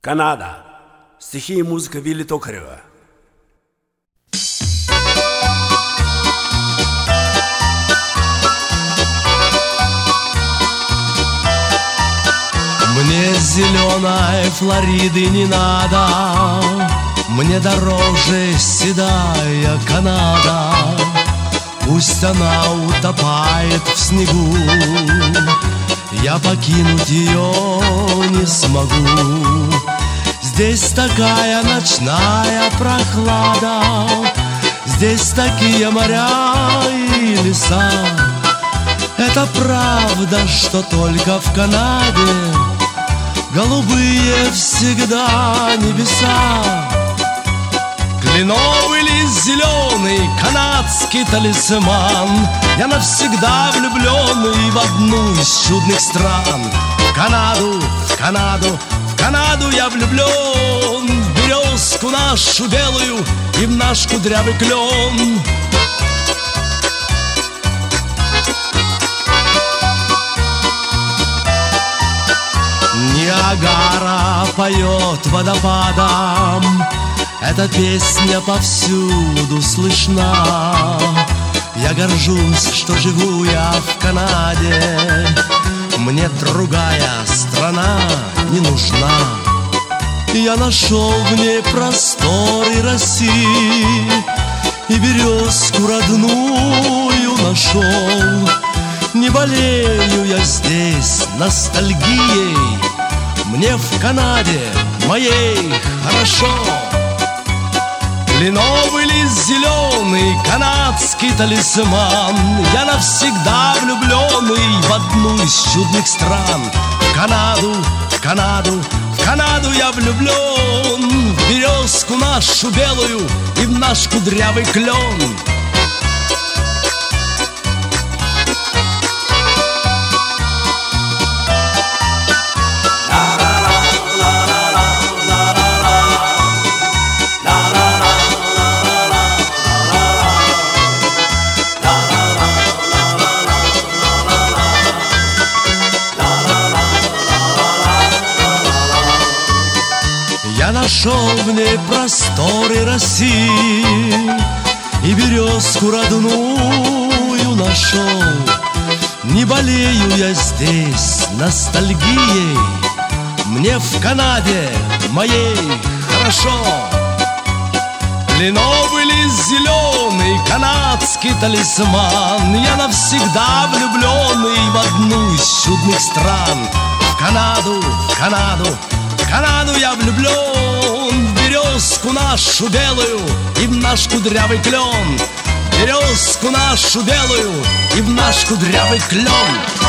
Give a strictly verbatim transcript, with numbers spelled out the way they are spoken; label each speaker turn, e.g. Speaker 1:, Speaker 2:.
Speaker 1: Канада. Стихи и музыка Вилли Токарева.
Speaker 2: Мне зеленой Флориды не надо, мне дороже седая Канада. Пусть она утопает в снегу, я покинуть ее не смогу. Здесь такая ночная прохлада, здесь такие моря и леса. Это правда, что только в Канаде голубые всегда небеса. Кленовый лист зеленый, канадский талисман. Я навсегда влюбленный в одну из чудных стран. В Канаду, в Канаду, в Канаду я влюблен. В березку нашу белую и в наш кудрявый клен. Ниагара поет водопадом, эта песня повсюду слышна. Я горжусь, что живу я в Канаде, мне другая страна не нужна. Я нашел в ней просторы России и березку родную нашел. Не болею я здесь ностальгией, мне в Канаде моей хорошо. Кленовый лист зеленый, канадский талисман. Я навсегда влюбленный в одну из чудных стран. В Канаду, в Канаду, в Канаду я влюблен. В березку нашу белую и в наш кудрявый клен. Я нашел в ней просторы России и березку родную нашел. Не болею я здесь ностальгией, мне в Канаде моей хорошо. Кленовый лист зеленый, канадский талисман. Я навсегда влюбленный в одну из чудных стран. В Канаду, в Канаду, в Канаду я влюблен. В березку нашу белую и в наш кудрявый клен. В березку нашу белую и в наш кудрявый клен.